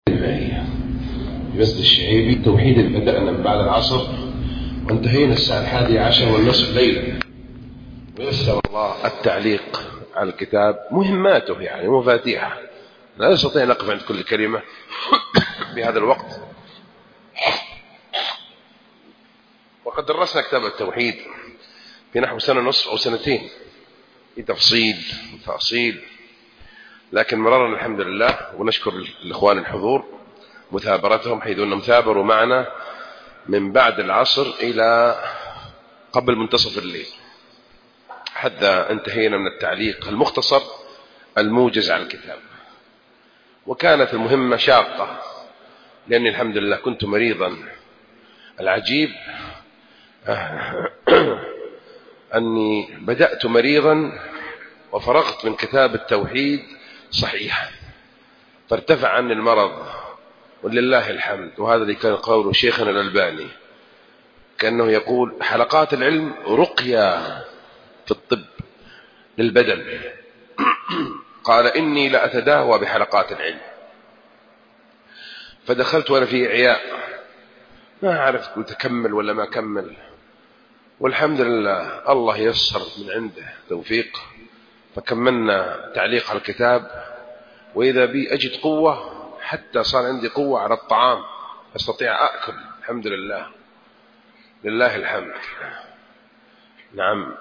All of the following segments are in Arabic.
في مسجد الشعيبي توحيد بدأنا من بعد العصر وانتهينا الساعة 11:30 ليلا. ويسر الله التعليق على الكتاب، مهماته يعني مفاتيحه، لا أستطيع أن أقف عند كل كلمة بهذا الوقت. وقد درسنا كتاب التوحيد في نحو سنة ونصف أو سنتين في تفصيل وتأصيل، لكن مررنا الحمد لله، ونشكر الإخوان الحضور مثابرتهم، حيث أنهم ثابروا معنا من بعد العصر إلى قبل منتصف الليل حتى انتهينا من التعليق المختصر الموجز على الكتاب. وكانت المهمة شاقة لأني الحمد لله كنت مريضا. العجيب أني بدأت مريضا وفرغت من كتاب التوحيد صحيحا، فارتفع عني المرض ولله الحمد. وهذا اللي كان قوله شيخنا الألباني، كأنه يقول حلقات العلم رقية في الطب للبدن. قال إني لأتداوى بحلقات العلم. فدخلت وأنا في عياء، ما أعرف قلت أكمل ولا ما أكمل، والحمد لله الله يسر من عنده توفيق، فكملنا تعليق على الكتاب. وإذا بي أجد قوة، حتى صار عندي قوة على الطعام، أستطيع أكل الحمد لله، لله الحمد. نعم،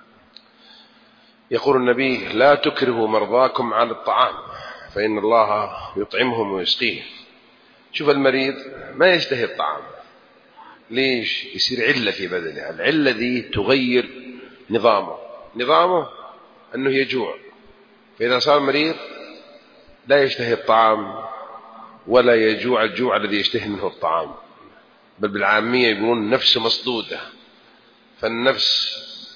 يقول النبي لا تكرهوا مرضاكم على الطعام فإن الله يطعمهم ويسقيهم. شوف المريض ما يشتهي الطعام، ليش؟ يصير علة في بدنه، العلة دي تغير نظامه أنه يجوع. فإذا صار مريض لا يشتهي الطعام ولا يجوع الجوع الذي يشتهي منه الطعام، بل بالعامية يقولون نفسه مصدودة، فالنفس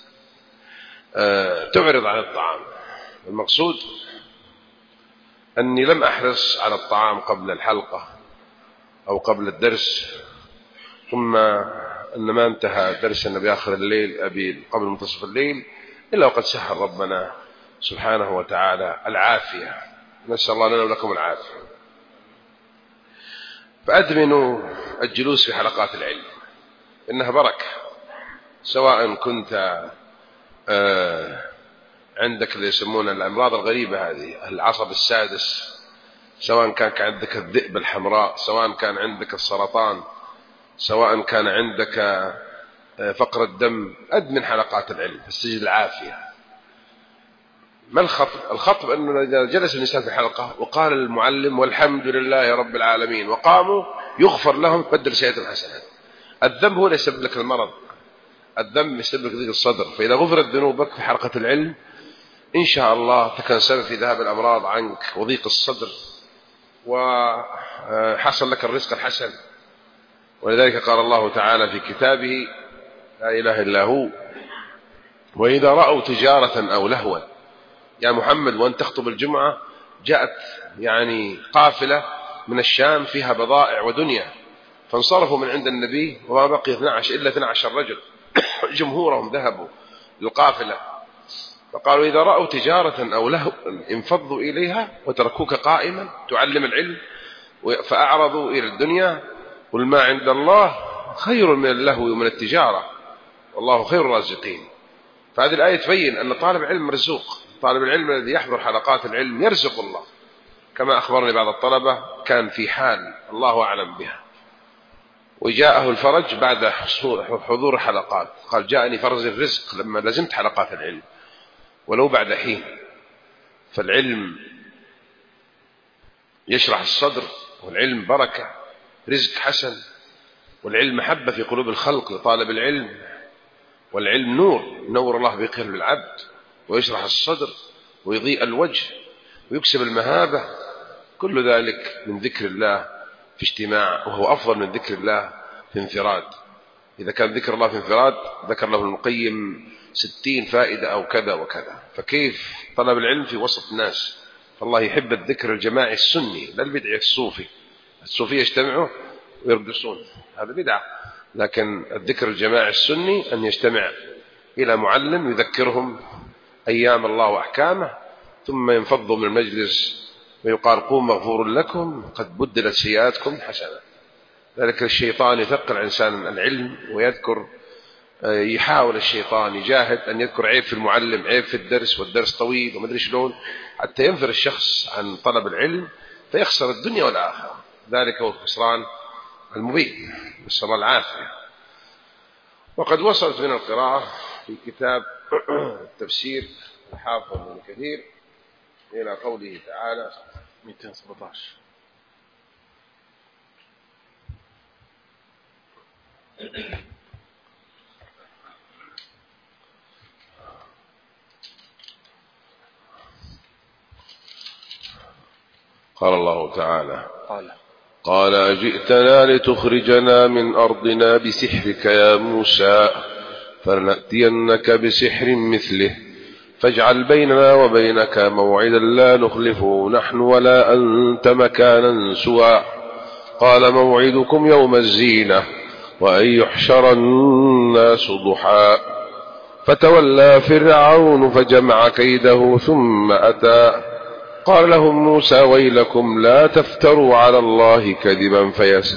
تعرض عن الطعام. المقصود أني لم أحرص على الطعام قبل الحلقة أو قبل الدرس، ثم أن ما انتهى درسنا بآخر الليل قبل منتصف الليل إلا وقد سهل ربنا سبحانه وتعالى العافية. نسأل الله لنا ولكم العافية. فأدمنوا الجلوس في حلقات العلم، إنها بركة، سواء كنت عندك اللي يسمونه الأمراض الغريبة هذه، العصب السادس، سواء كان عندك الذئبة الحمراء، سواء كان عندك السرطان، سواء كان عندك فقر الدم، أدمن حلقات العلم تستجد العافية. ما الخطب؟ الخطب أنه إذا جلس الإنسان في حلقة وقال المعلم والحمد لله رب العالمين وقاموا يغفر لهم تبدل سيئة الحسنات. الذنب هو اللي يسبب لك المرض، الذنب يسبب لك ضيق الصدر. فإذا غفرت ذنوبك في حلقة العلم إن شاء الله تكون سبب في ذهاب الأمراض عنك وضيق الصدر، وحصل لك الرزق الحسن. ولذلك قال الله تعالى في كتابه لا إله إلا هو وإذا رأوا تجارة أو لهوا. يا محمد وأن تخطب الجمعة جاءت يعني قافلة من الشام فيها بضائع ودنيا، فانصرفوا من عند النبي وما بقي 12 رجل جمهورهم ذهبوا للقافلة، فقالوا إذا رأوا تجارة أو لهوا انفضوا إليها وتركوك قائما تعلم العلم، فأعرضوا إلى الدنيا. قل ما عند الله خير من اللهو ومن التجارة والله خير الرازقين. فهذه الآية تبين أن طالب العلم مرزوق، طالب العلم الذي يحضر حلقات العلم يرزق الله، كما أخبرني بعض الطلبة كان في حال الله أعلم بها وجاءه الفرج بعد حضور الحلقات، قال جاءني فرج الرزق لما لزمت حلقات العلم ولو بعد حين. فالعلم يشرح الصدر، والعلم بركة، رزق حسن، والعلم محبة في قلوب الخلق لطالب العلم، والعلم نور الله به قلب العبد، ويشرح الصدر ويضيء الوجه ويكسب المهابة. كل ذلك من ذكر الله في اجتماع، وهو أفضل من ذكر الله في انفراد. إذا كان ذكر الله في انفراد ذكر له ابن القيم 60 فائدة أو كذا وكذا، فكيف طلب العلم في وسط الناس؟ فالله يحب الذكر الجماعي السني لا البدعي الصوفي. الصوفية يجتمعوا ويرقصون، هذا بدعة، لكن الذكر الجماعي السني أن يجتمع إلى معلم يذكرهم أيام الله وأحكامه، ثم ينفضوا من المجلس ويقال قوم مغفور لكم قد بدلت سيئاتكم حسنة. ذلك الشيطان يثقل إنسان العلم ويذكر، يحاول الشيطان يجاهد أن يذكر عيب في المعلم، عيب في الدرس، والدرس طويل وما أدري شلون، حتى ينفر الشخص عن طلب العلم فيخسر الدنيا والآخرة. ذلك هو الخسران المبين، نسأل الله العافية. وقد وصلت من القراءة في كتاب التفسير الحافظ ابن كثير إلى قوله تعالى 217: قال الله تعالى: قال أجئتنا لتخرجنا من أرضنا بسحرك يا موسى فلنأتينك بسحر مثله فاجعل بيننا وبينك موعدا لا نخلفه نحن ولا أنت مكانا سوى. قال موعدكم يوم الزينة وأن يحشر الناس ضحى. فتولى فرعون فجمع كيده ثم أتى. قال لهم موسى: ويلكم لا تفتروا على الله كذبا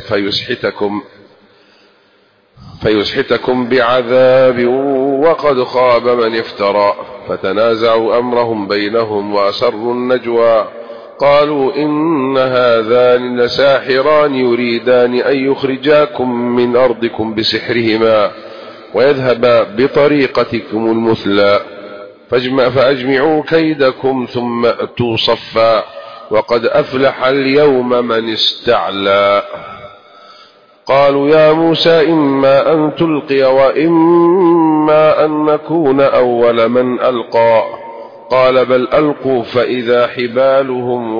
فيسحتكم بعذاب وقد خاب من افترى. فتنازعوا أمرهم بينهم وأسروا النجوى قالوا إن هذان لساحران يريدان أن يخرجاكم من أرضكم بسحرهما ويذهبا بطريقتكم المثلى فأجمعوا كيدكم ثم أتوا صفا وقد أفلح اليوم من استعلى. قالوا يا موسى إما أن تلقي وإما أن نكون أول من ألقى. قال بل ألقوا فإذا حبالهم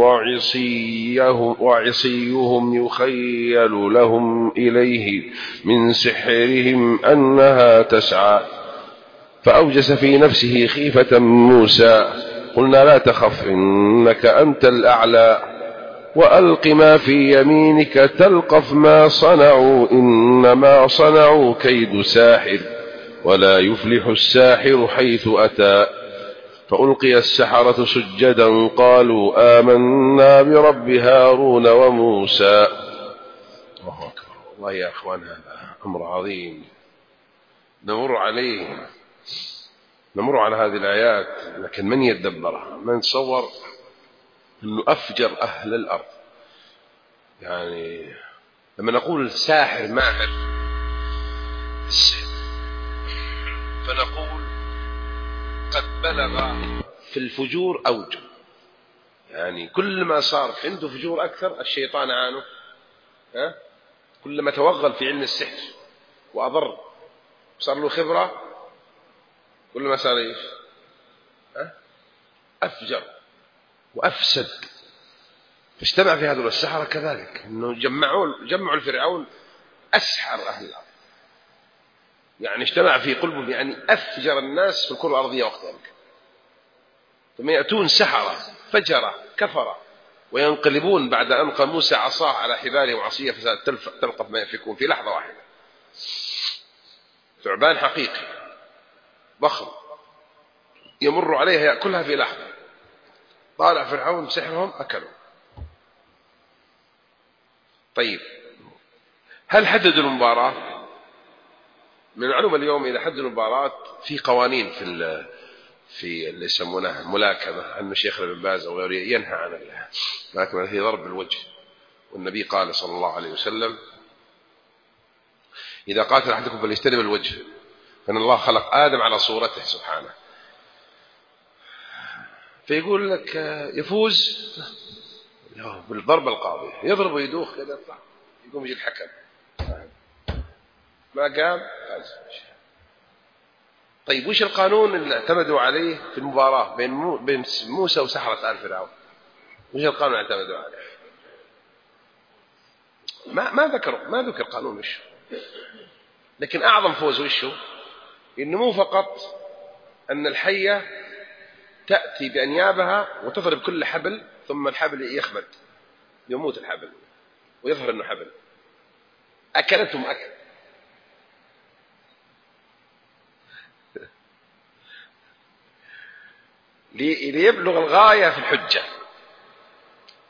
وعصيهم يخيل لهم إليه من سحرهم أنها تسعى. فأوجس في نفسه خيفة موسى قلنا لا تخف إنك أنت الأعلى وألق ما في يمينك تلقف ما صنعوا إنما صنعوا كيد ساحر ولا يفلح الساحر حيث أتى. فألقي السحرة سجدا قالوا آمنا برب هارون وموسى. الله أكبر. والله يا أخوان هذا أمر عظيم نمر على هذه الآيات، لكن من يتدبرها؟ من تصور أنه أفجر أهل الأرض. يعني لما نقول ساحر ماهر السحر فنقول قد بلغ في الفجور أوجه، يعني كل ما صار عنده فجور أكثر الشيطان عانه، كل ما توغل في علم السحر وأضر صار له خبرة كل ما صار إيش أفجر وأفسد. فاجتمع في هذول السحرة كذلك أنه جمعوا الفرعون أسحر أهل الأرض، يعني اجتمع في قلبهم يعني أفجر الناس في الكرة الأرضية وقت ذلك. ثم يأتون سحرة فجرة كفرة وينقلبون بعد أن ألقى موسى عصاه على حباله وعصيه تلقف ما يفكون في لحظة واحدة. ثعبان حقيقي ضخم يمر عليها يأكلها في لحظة. طالع فرعون سحرهم أكلوا. طيب هل حددوا المباراة؟ من المعلومة اليوم إذا حددوا المباراة في قوانين في اللي يسمونها ملاكمة، أن الشيخ ابن باز أو غيره ينهى عن الملاكمة هي ضرب بالوجه، والنبي قال صلى الله عليه وسلم إذا قاتل أحدكم فليجتنب الوجه فإن الله خلق آدم على صورته سبحانه. فيقول لك يفوز بالضربة القاضية، يضرب ويدوخ كذا يطلع يقوم يجي الحكم ما قام. طيب وش القانون اللي اعتمدوا عليه في المباراة بين موسى وسحرة آل فرعون؟ وش القانون اللي اعتمدوا عليه؟ ما ذكر قانون وشه، لكن أعظم فوز وشه إنه مو فقط أن الحية تأتي بأنيابها وتضرب كل حبل ثم الحبل يخمد يموت الحبل ويظهر أنه حبل، أكلتهم أكل. ليبلغ الغاية في الحجة.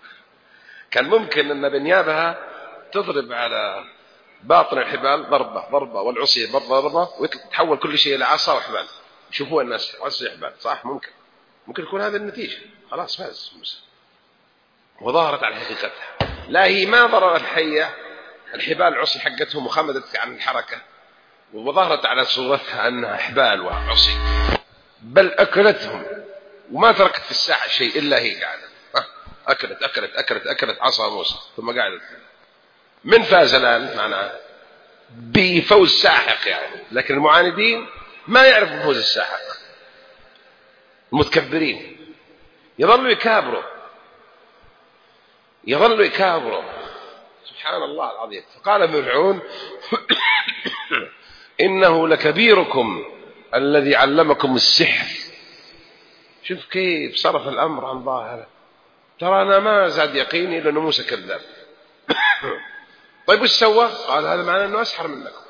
كان ممكن أن بنيابها تضرب على باطن الحبال ضربة والعصي ضربة وتتحول كل شيء إلى عصا وحبال. يشوفوا الناس عصي حبال، صح؟ ممكن يكون هذا النتيجة. خلاص فاز موسى وظهرت على حقيقتها. لا، هي ما ضربت الحية الحبال عصي حقتهم وخمدت عن الحركة وظهرت على صورتها أنها حبال وعصي، بل أكلتهم وما تركت في الساحة شيء إلا هي قاعدة أكلت عصا موسى ثم قاعدت. من فاز الآن معناه بفوز ساحق يعني، لكن المعاندين ما يعرفوا فوز الساحق. المتكبرين يظلوا يكابروا سبحان الله العظيم. فقال فرعون إنه لكبيركم الذي علمكم السحر. شوف كيف صرف الأمر عن ظاهره. ترى أنا ما زاد يقيني لأنه موسى كذاب. طيب وش سوى؟ قال هذا معناه أنه أسحر منكم.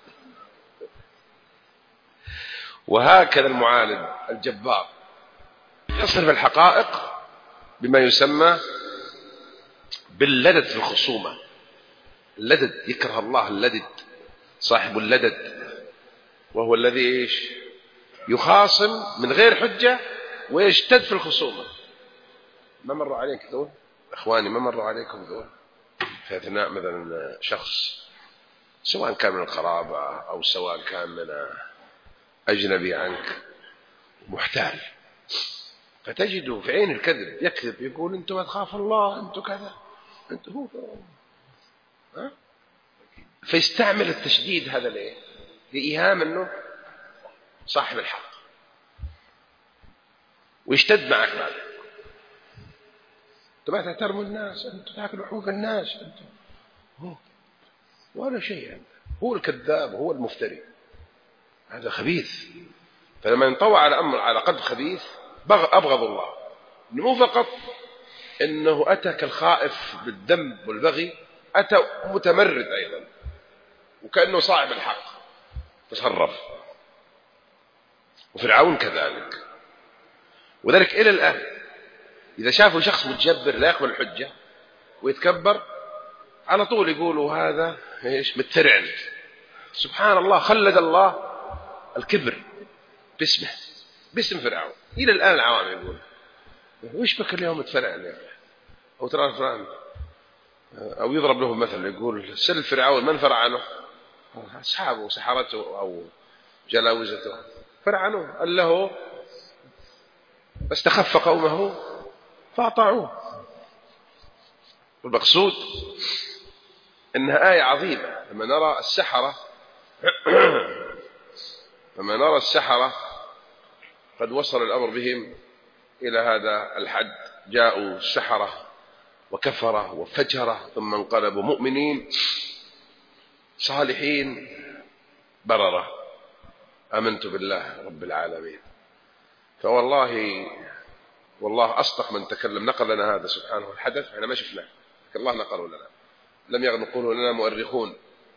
وهكذا المعاند الجبار يصرف الحقائق بما يسمى باللدد في الخصومة. اللدد يكره الله اللدد، صاحب اللدد، وهو الذي يخاصم من غير حجة ويشتد في الخصومة. ما مروا عليك ذول أخواني؟ ما مروا عليكم ذول في أثناء مثلا شخص سواء كان من القرابة أو سواء كان من أجنبي عنك محتال، فتجده في عين الكذب يكذب يقول أنتم ما تخاف الله، أنتم كذا، أنتم هو فيستعمل التشديد هذا ليه؟ لإيهام أنه صاحب الحق ويشتد معك بعد. أنتم ما تحترموا الناس، أنتم تأكلوا حقوق الناس، أنتم ولا شيء. هو الكذاب، هو المفتري، هذا خبيث. فلما ينطوى على أمر على قلب خبيث أبغض الله. مو فقط إنه أتى كالخائف بالذنب والبغي، أتى متمرد أيضا وكأنه صاحب الحق تصرف. وفرعون كذلك. وذلك إلى الآن إذا شافوا شخص متجبر لا يقبل الحجة ويتكبر على طول يقولوا هذا مترعن. سبحان الله، خلد الله الكبر باسمه، باسم فرعون. إلى الآن العوام يقول وش بك اليوم متفرعن يا أخي، أو ترى فرعون، أو يضرب له مثل يقول سل فرعون من فرعنه؟ أصحابه سحرته أو جلاوزته فرعنوه. قال له استخف قومه فأطاعوه. والمقصود إنها آية عظيمة. لما نرى السحرة قد وصل الأمر بهم إلى هذا الحد، جاءوا السحرة وكفرة وفجرة ثم انقلبوا مؤمنين صالحين بررة آمنت بالله رب العالمين. فوالله أصدق من تكلم. نقل لنا هذا سبحانه الحدث احنا ما شفناه، الله نقله لنا، لم ينقله لنا مؤرخون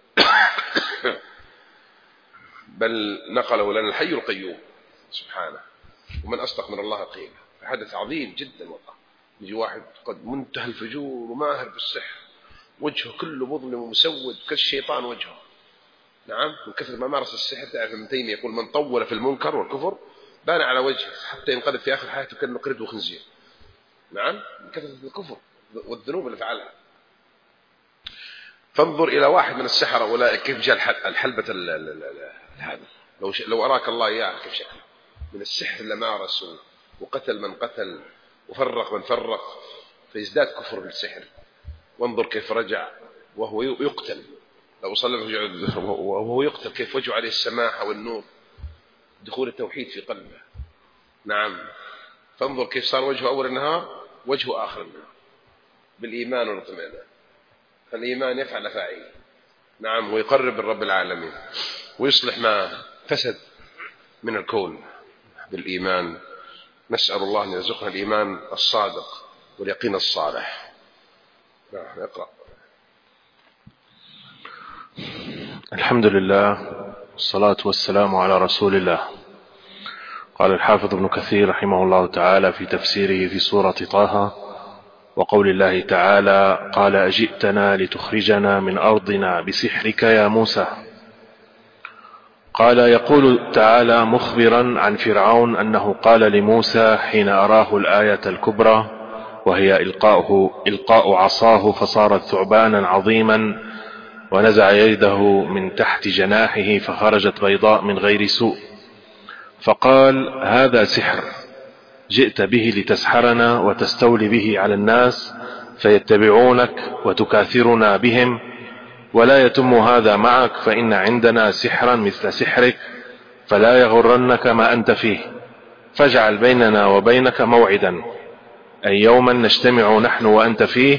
بل نقله لنا الحي القيوم سبحانه. ومن أصدق من الله قيلا. حدث عظيم جدا والله. يجي واحد قد منتهى الفجور وماهر بالسحر، وجهه كله مظلم ومسود كالشيطان وجهه. نعم، من كثر ما مارس السحر. تعرف ابن تيمية يقول من طول في المنكر والكفر بان على وجهه حتى ينقلب في آخر حياته كأنه قرد وخنزير. نعم، من كثرة الكفر والذنوب اللي فعلها. فانظر إلى واحد من السحرة أولئك كيف جاء الحلبة هذا. لو أراك الله إياه كيف شكله من السحر اللي مارس وقتل من قتل وفرق من فرق، فيزداد كفر بالسحر. وانظر كيف رجع وهو يقتل، لو صلى وهو يقتل كيف وجه عليه السماحة والنور، دخول التوحيد في قلبه. نعم، فانظر كيف صار وجهه أول النهار وجهه آخر النهار بالإيمان والاطمئنان. فالإيمان يفعل فاعل. نعم، ويقرب الرب العالمين ويصلح ما فسد من الكون بالإيمان. نسأل الله أن يرزقنا الإيمان الصادق واليقين الصالح. نعم، اقرأ. الحمد لله والصلاة والسلام على رسول الله. قال الحافظ ابن كثير رحمه الله تعالى في تفسيره في سورة طه: وقول الله تعالى: قال أجئتنا لتخرجنا من أرضنا بسحرك يا موسى. قال: يقول تعالى مخبرا عن فرعون أنه قال لموسى حين أراه الآية الكبرى وهي إلقاء عصاه فصارت ثعبانا عظيما، ونزع يده من تحت جناحه فخرجت بيضاء من غير سوء، فقال: هذا سحر جئت به لتسحرنا وتستولي به على الناس فيتبعونك وتكاثرنا بهم، ولا يتم هذا معك، فإن عندنا سحرا مثل سحرك، فلا يغرنك ما أنت فيه، فاجعل بيننا وبينك موعدا، أي يوما نجتمع نحن وأنت فيه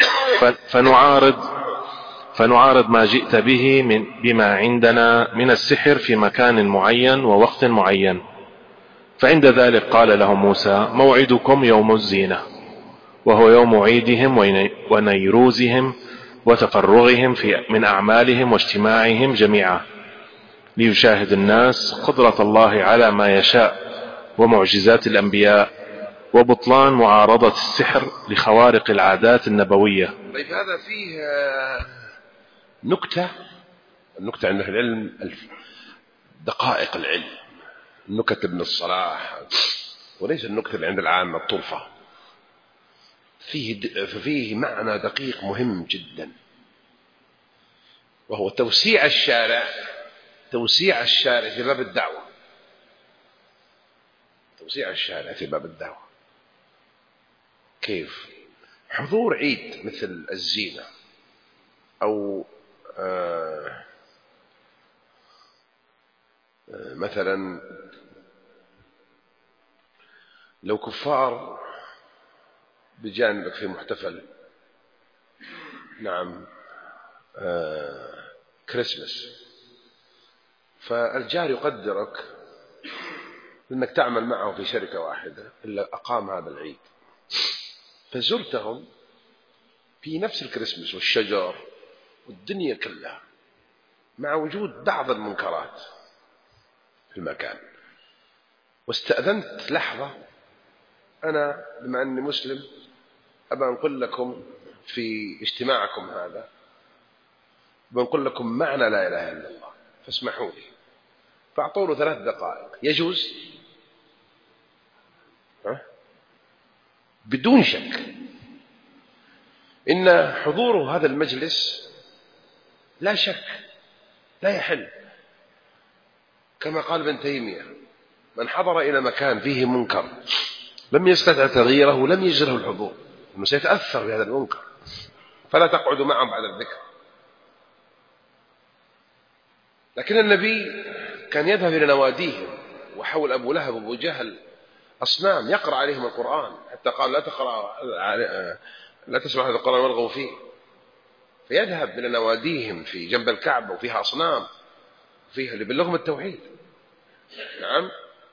فنعارض ما جئت به بما عندنا من السحر في مكان معين ووقت معين. فعند ذلك قال لهم موسى: موعدكم يوم الزينة، وهو يوم عيدهم ونيروزهم وتفرغهم من أعمالهم واجتماعهم جميعا، ليشاهد الناس قدرة الله على ما يشاء ومعجزات الأنبياء وبطلان معارضة السحر لخوارق العادات النبوية. طيب، هذا فيه نكتة عند العلم، دقائق العلم، نكت ابن الصلاح، وليس النكتة اللي عند العامة الطرفة. فيه معنى دقيق مهم جدا، وهو توسيع الشارع في باب الدعوة. توسيع الشارع في باب الدعوة كيف؟ حضور عيد مثل الزينة، أو مثلا لو كفار بجانبك في محتفل، نعم، كريسمس، فالجار يقدرك أنك تعمل معه في شركة واحدة إلا أقام هذا العيد، فزرتهم في نفس الكريسمس والشجر والدنيا كلها، مع وجود بعض المنكرات في المكان، واستأذنت لحظة أنا بما أني مسلم أبا أنقل لكم في اجتماعكم هذا، بنقول لكم معنى لا إله إلا الله، فاسمحوا لي. فأعطوا له 3 دقائق. يجوز؟ بدون شك إن حضور هذا المجلس لا شك لا يحل، كما قال ابن تيمية: من حضر إلى مكان فيه منكر لم يستطع تغييره لم يجره الحضور، إنه سيتأثر بهذا المنكر، فلا تقعدوا معهم بعد الذكر. لكن النبي كان يذهب إلى نواديهم، وحول أبو لهب وأبو جهل أصنام، يقرأ عليهم القرآن، حتى قال: لا تسمع هذا القرآن والغوا فيه. فيذهب إلى نواديهم في جنب الكعبة وفيها أصنام، فيها اللي بلغهم التوحيد، نعم،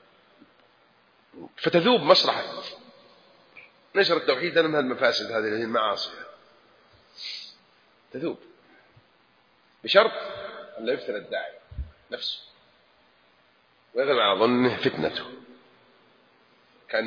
فتذوب مصلحة نشر التوحيد من المفاسد هذه المعاصي، تذوب، بشرط أن لا يفتن الداعي نفسه ويغلب على ظنه فتنته، كان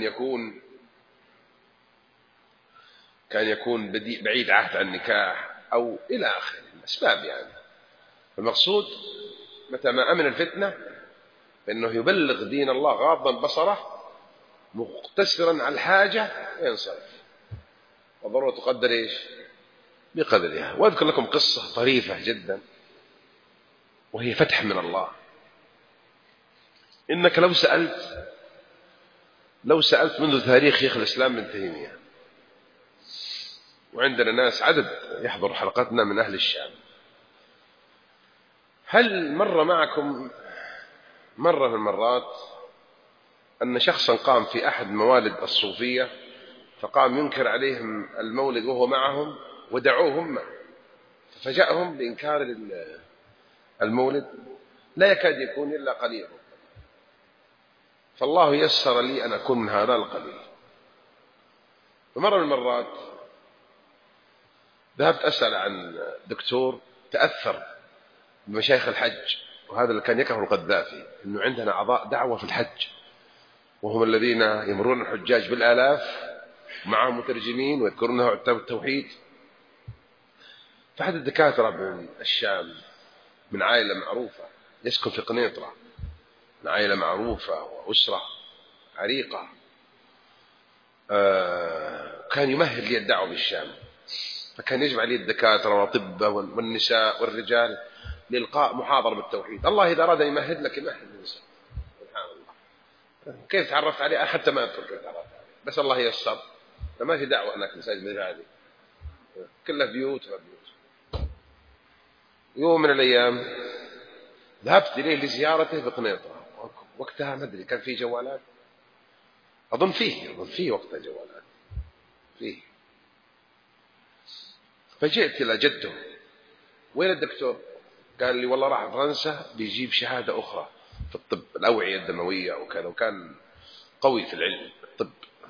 يكون بعيد عهد عن النكاح أو إلى آخره الأسباب يعني. المقصود متى ما أمن الفتنة فإنه يبلغ دين الله غاضا بصره مقتصرا على الحاجة وينصرف، والضرورة تقدر إيش؟ بقدرها. وأذكر لكم قصة طريفة جدا، وهي فتح من الله. إنك لو سألت منذ تاريخ شيخ الإسلام ابن تيمية، وعندنا ناس عدد يحضر حلقتنا من أهل الشام، هل مر معكم مرة من المرات أن شخصا قام في أحد موالد الصوفية فقام ينكر عليهم المولد وهو معهم، ودعوه هم ففجأهم بإنكار المولد؟ لا يكاد يكون إلا قليل، فالله يسر لي أن أكون من هذا القليل. ومرة من المرات ذهبت أسأل عن دكتور تأثر بمشايخ الحج، وهذا اللي كان يكره القذافي، إنه عندنا أعضاء دعوة في الحج وهم الذين يمرون الحجاج بالآلاف معهم مترجمين ويذكرونه التوحيد. فأحد الدكاترة من الشام من عائلة معروفة يسكن في قنيطرة، من عائلة معروفة وأسرة عريقة، كان يمهد لي الدعوة بالشام، فكان يجمع لي الدكاترة والأطباء والنساء والرجال لإلقاء محاضرة بالتوحيد. الله إذا أراد يمهد لك يمهد الإنسان. سبحان الله. كيف تعرفت عليه؟ حتى ما أذكر كيف تعرفت عليه، بس الله ييسر. فما في دعوة أنك مساجد مثل هذه، كلها بيوت وبيوت. يوم من الأيام ذهبت إليه لزيارته في قنيطرة، وقتها ما أدري كان فيه جوالات، أظن فيه وقتها جوالات فيه. فجئت إلى جده، وين الدكتور؟ قال لي والله راح فرنسا بيجيب شهادة أخرى في الطب، الأوعية الدموية وكذا، وكان قوي في العلم الطب.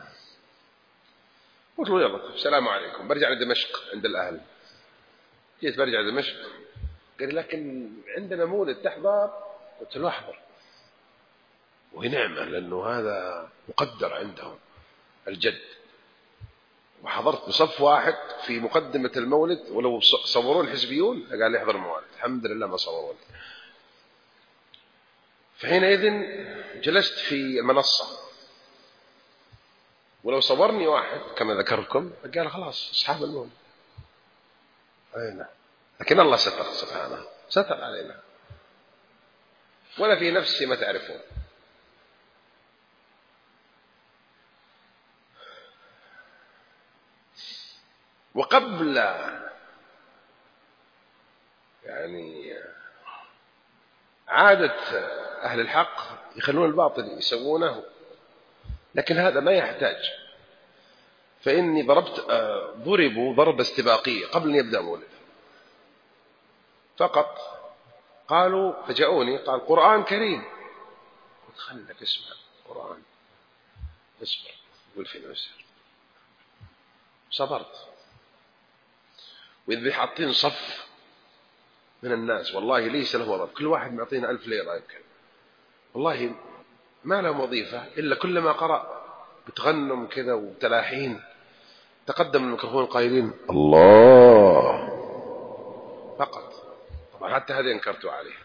قلت له يلا السلام عليكم، برجع لدمشق عند الأهل. جيت برجع لدمشق، قال لكن عندنا مولد تحضر؟ قلت له أحضر، وهي نعمة لأنه هذا مقدر عندهم الجد. وحضرت بصف واحد في مقدمة المولد، ولو صورون حزبيون قال لي احضر الموالد، الحمد لله ما صوروني. فحينئذ جلست في المنصة، ولو صورني واحد كما ذكرتكم قال خلاص أصحاب المولد. لكن الله ستر سبحانه، ستر علينا، ولا في نفسي ما تعرفون. وقبل يعني عادة أهل الحق يخلون الباطل يسوونه، لكن هذا ما يحتاج. فإني ضربوا ضربة استباقية قبل أن يبدأ مولد، فقط قالوا فجاءوني قال قرآن كريم. قلت خلك اسمع قرآن، اصبر، قل في نفسك. صبرت، وإذ حاطين صف من الناس والله ليس له وظيفة، كل واحد معطينا 1000 ليرة يمكن، والله ما له وظيفة إلا كلما قرأ بتغنم كذا وتلاحين تقدم الميكروفون قائلين الله فقط. طبعا حتى هذا انكرت عليه.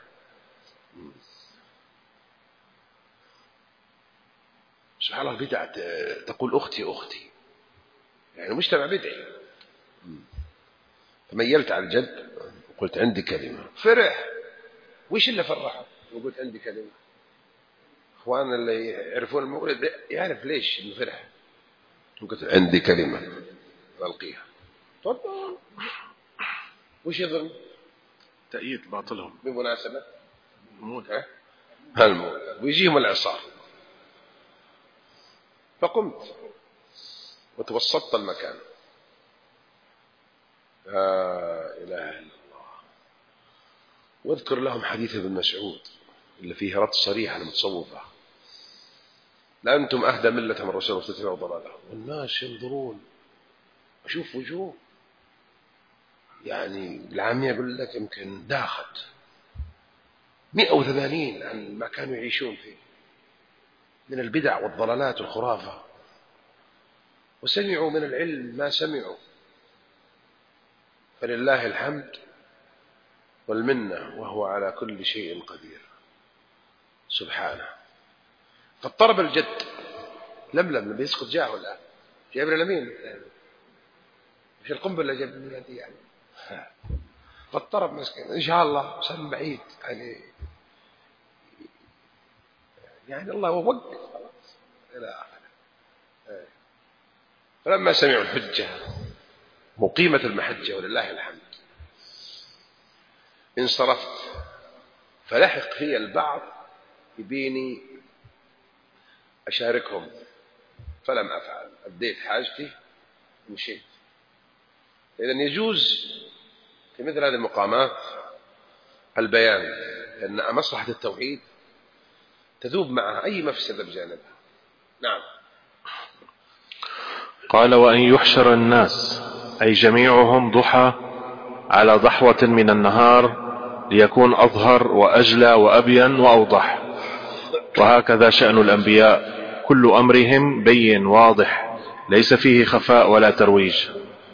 سبحان الله، بدعة تقول أختي يعني مجتمع بدعي. فميلت على الجد وقلت عندي كلمة. فرح، ويش اللي فرحه؟ وقلت عندي كلمة. اخواننا اللي يعرفون المولد يعرف ليش انه فرح. وقلت عندي كلمة ألقيها. تفضل. وش يظن؟ تأييد باطلهم بمناسبة المولد، هالمولد ويجيهم العصار. فقمت وتوسطت المكان، لا إله إلا الله، واذكر لهم حديث ابن مسعود اللي فيه رد صريح على المتصوفة: لا أنتم أهدى ملة من رسول الله تتبعوا ضلاله. والناس ينظرون، أشوف وجوه يعني العامية يقول لك يمكن داخت 180 عن ما كانوا يعيشون فيه من البدع والضلالات والخرافة، وسمعوا من العلم ما سمعوا. فلله الحمد والمنة، وهو على كل شيء قدير سبحانه. فاضطرب الجد، لملم بيسقط جاهه الآن، جايبنا لمين؟ مش القنبلة اللي جايبنا دي يعني. فاضطرب مسكين، إن شاء الله سلم بعيد يعني الله وقف خلاص إلى آخره. فلما سمعوا الحجة مقيمة المحجة ولله الحمد انصرفت، فلحق في البعض يبيني أشاركهم، فلم أفعل، أديت حاجتي ومشيت. إذن يجوز في مثل هذه المقامات البيان، لأن مصلحة التوحيد تذوب معها أي مفسدة بجانبها. نعم. قال: وأن يحشر الناس أي جميعهم ضحى على ضحوة من النهار ليكون أظهر وأجلى وأبين وأوضح. وهكذا شأن الأنبياء، كل أمرهم بين واضح، ليس فيه خفاء ولا ترويج،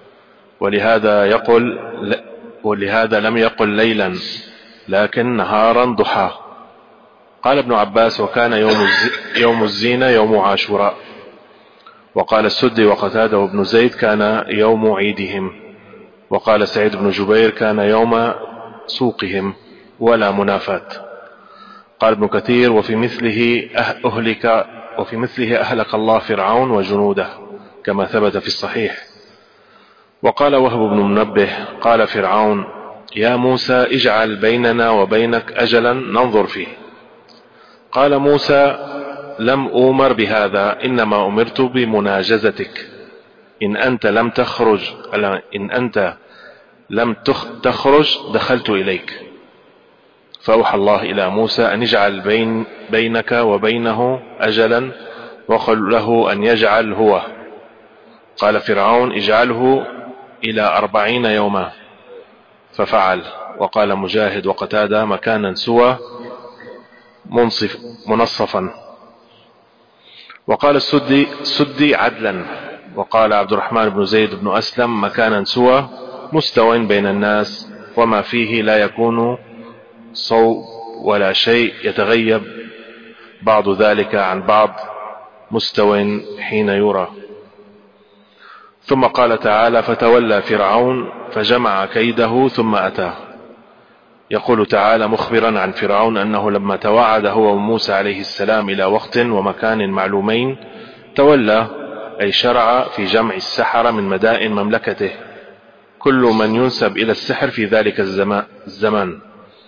ولهذا لم يقل ليلا لكن نهارا ضحى. قال ابن عباس: وكان يوم الزينة يوم عاشوراء. وقال السدي وقتاده وابن زيد: كان يوم عيدهم. وقال سعيد بن جبير: كان يوم سوقهم، ولا منافاة. قال ابن كثير: وفي مثله أهلك الله فرعون وجنوده كما ثبت في الصحيح. وقال وهب بن منبه: قال فرعون: يا موسى اجعل بيننا وبينك أجلا ننظر فيه. قال موسى: لم أؤمر بهذا، إنما أمرت بمناجزتك. إن أنت لم تخرج دخلت إليك. فأوحى الله إلى موسى أن يجعل بينك وبينه أجلا، وقل له أن يجعل هو. قال فرعون: اجعله إلى 40 يوما. ففعل. وقال مجاهد وقتادة: مكانا سوى منصفا. وقال السدي: عدلا. وقال عبد الرحمن بن زيد بن أسلم: مكانا سوى مستوى بين الناس، وما فيه لا يكون صوب ولا شيء يتغيب بعض ذلك عن بعض، مستوى حين يرى. ثم قال تعالى: فتولى فرعون فجمع كيده ثم أتاه. يقول تعالى مخبرا عن فرعون أنه لما توعد هو وموسى عليه السلام إلى وقت ومكان معلومين تولى، أي شرع في جمع السحرة من مدائن مملكته، كل من ينسب إلى السحر في ذلك الزمان.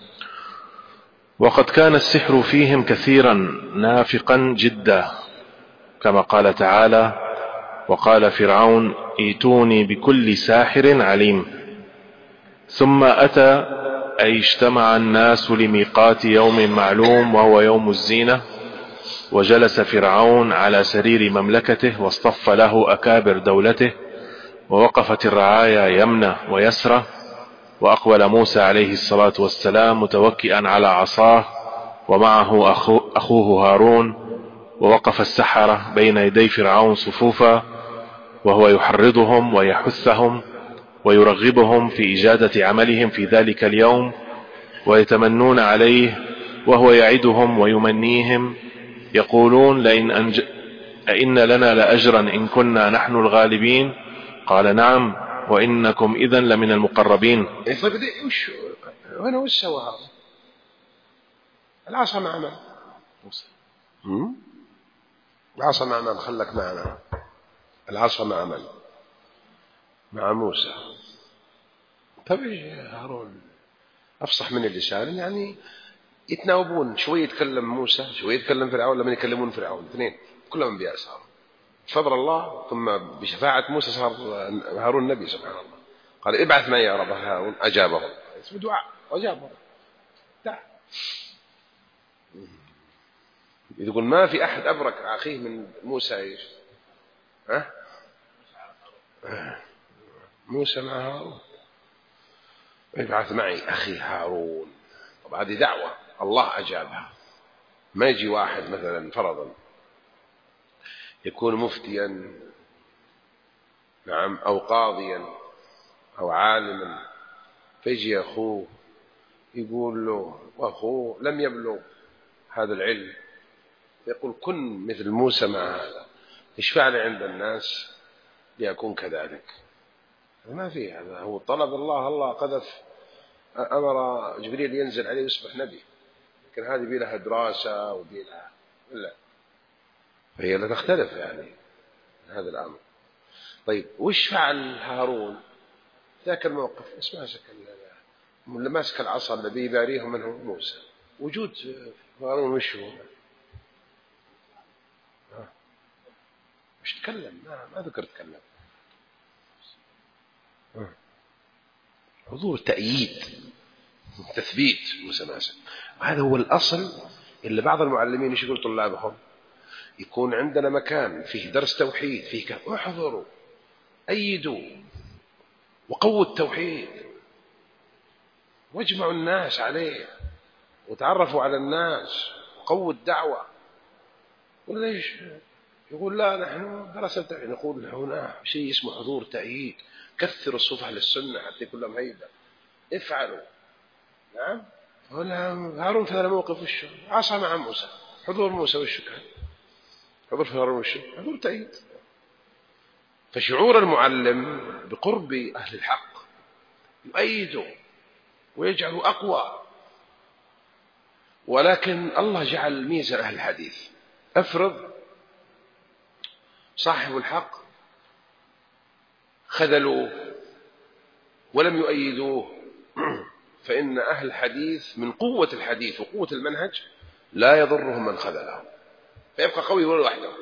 وقد كان السحر فيهم كثيرا نافقا جدا، كما قال تعالى: وقال فرعون ائتوني بكل ساحر عليم. ثم أتى، أي اجتمع الناس لميقات يوم معلوم وهو يوم الزينة، وجلس فرعون على سرير مملكته واصطف له أكابر دولته، ووقفت الرعايا يمنة ويسرة، وأقبل موسى عليه الصلاة والسلام متوكئا على عصاه ومعه أخوه هارون، ووقف السحرة بين يدي فرعون صفوفا، وهو يحرضهم ويحثهم ويرغبهم في إجادة عملهم في ذلك اليوم، ويتمنون عليه، وهو يعدهم ويمنيهم، يقولون: أئن لنا لأجرا إن كنا نحن الغالبين؟ قال: نعم، وإنكم إذن لمن المقربين. طيب وش سوى هذا؟ العصا مع من؟ العصا مع من؟ خلك معنا. العصا مع من؟ مع موسى. طيب هارون أفصح من اللسان، يعني يتناوبون، شوي يتكلم موسى شوي يتكلم فرعون، لما يكلمون فرعون اثنين كلهم أنبياء صاروا بفضل الله، ثم بشفاعة موسى صار هارون نبي. سبحان الله. قال: ابعث معي يا رب هارون. أجابه، اسمه دعاء، وأجابه. يقول ما في أحد أبرك أخيه من موسى. إيش موسى مع هارون. ابعث معي أخي هارون. طب هذه دعوة الله أجابها. ما يجي واحد مثلا فرضا يكون مفتيا، نعم، أو قاضيا أو عالما، فيجي أخوه يقول له، وأخوه لم يبلغ هذا العلم، يقول: كن مثل موسى مع هذا، اشفع لي عند الناس ليكون كذلك. ما في هذا، هو طلب الله قذف، أمر جبريل ينزل عليه ويصبح نبي، لكن هذه بيلها دراسة وبيلها لا، فهي لا تختلف يعني هذا الأمر. طيب وش فعل هارون ذاك الموقف؟ اسمع اللي ماسك العصا الذي يباريه منه موسى، وجود هارون وش هو؟ مش تكلم، ما ذكر تكلم. حضور تأييد تثبيت موسى ماسك. وهذا هو الأصل اللي بعض المعلمين ايش يقول طلابهم؟ يكون عندنا مكان فيه درس توحيد، فيه احضروا أيدوا وقووا التوحيد واجمعوا الناس عليه وتعرفوا على الناس وقووا الدعوة. وليش يقول لا نحن درسنا التوحيد، نقول هنا شيء اسمه حضور تأييد، كثروا الصفوف للسنة حتى يكون لهم هيبة، افعلوا. نعم. هارون في هذا الموقف وش عصى مع موسى، حضور موسى وش كان؟ حضور في هارون وش؟ حضور تأييد. فشعور المعلم بقرب أهل الحق يؤيده ويجعله أقوى. ولكن الله جعل ميزة أهل الحديث، أفرض صاحب الحق خذلوه ولم يؤيدوه، فإن أهل الحديث من قوة الحديث وقوة المنهج لا يضرهم من خذلهم، فيبقى قوي ولا وحده.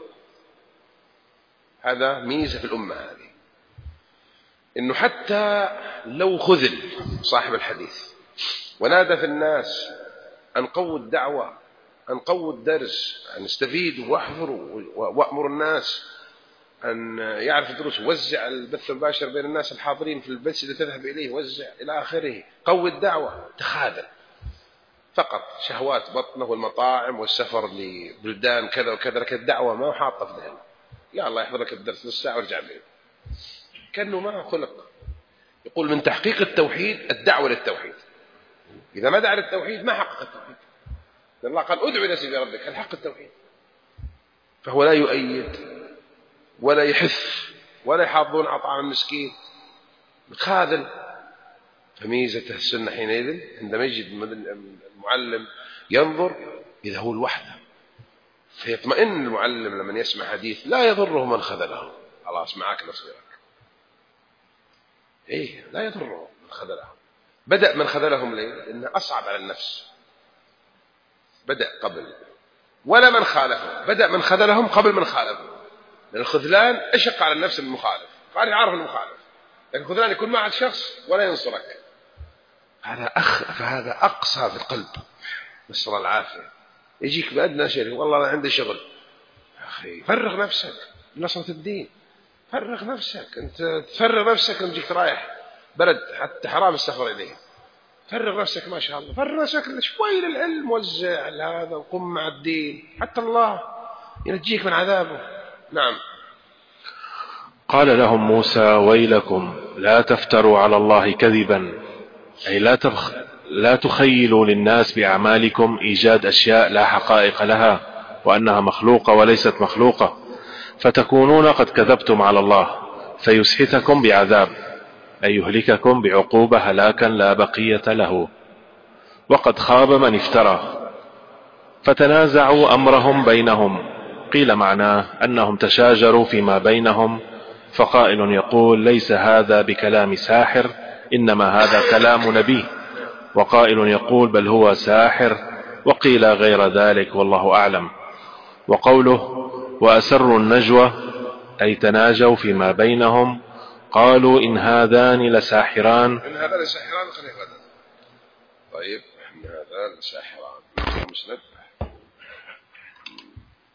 هذا ميزة في الأمة هذه، إنه حتى لو خذل صاحب الحديث ونادى في الناس أن قووا الدعوة، أن قووا الدرس، أن استفيدوا واحضروا وأمروا الناس أن يعرف الدروس، وزع البث المباشر بين الناس الحاضرين في البث اللي تذهب إليه، وزع إلى آخره، قوي الدعوة، تخاذل فقط شهوات بطنه والمطاعم والسفر لبلدان كذا وكذا، لكن الدعوة ما حاطة في ذهنه. يا الله يحضر لك الدرس نص ساعة وارجع بيه كأنه ما خلق. يقول من تحقيق التوحيد الدعوة للتوحيد، إذا ما دعا للتوحيد ما حقق التوحيد. الله قال ادعو إلى سبيل ربك، الحق التوحيد. فهو لا يؤيد ولا يحث ولا يحاضون عطاء المسكين، خاذل. فميزة السنة حينئذ عندما يجد المعلم ينظر إذا هو الوحدة، فيطمئن المعلم لمن يسمع حديث لا يضره من خذله، خلاص معك نصيرك. إيه لا يضره من خذلهم. بدأ من خذلهم ليه؟ لأنه أصعب على النفس، بدأ قبل. ولا من خالفه، بدأ من خذلهم قبل من خالفه، لأن الخذلان أشق على النفس من المخالف، قال يعرف المخالف، لكن الخذلان يكون مع الشخص ولا ينصرك، فهذا أقسى في القلب، نسأل الله العافية. يجيك بأدنى شيء والله أنا عندي شغل، يا أخي فرغ نفسك نصرة الدين، فرغ نفسك. أنت تفرغ نفسك لما تجيك رايح بلد حتى حرام السفر إليه، فرغ نفسك ما شاء الله، فرغ نفسك شوي للعلم، وزع هذا وقم مع الدين حتى الله ينجيك من عذابه. نعم. قال لهم موسى ويلكم لا تفتروا على الله كذبا، أي لا تخيلوا للناس بأعمالكم إيجاد أشياء لا حقائق لها وأنها مخلوقة وليست مخلوقة، فتكونون قد كذبتم على الله فيسحتكم بعذاب، أي يهلككم بعقوبة هلاكا لا بقية له. وقد خاب من افترى. فتنازعوا أمرهم بينهم، قيل معناه أنهم تشاجروا فيما بينهم، فقائل يقول ليس هذا بكلام ساحر إنما هذا كلام نبي، وقائل يقول بل هو ساحر، وقيل غير ذلك والله أعلم. وقوله وأسروا النجوى أي تناجوا فيما بينهم، قالوا إن هذان لساحران. إن هذان لساحران خليه غدا. طيب إن هذان لساحران مسند.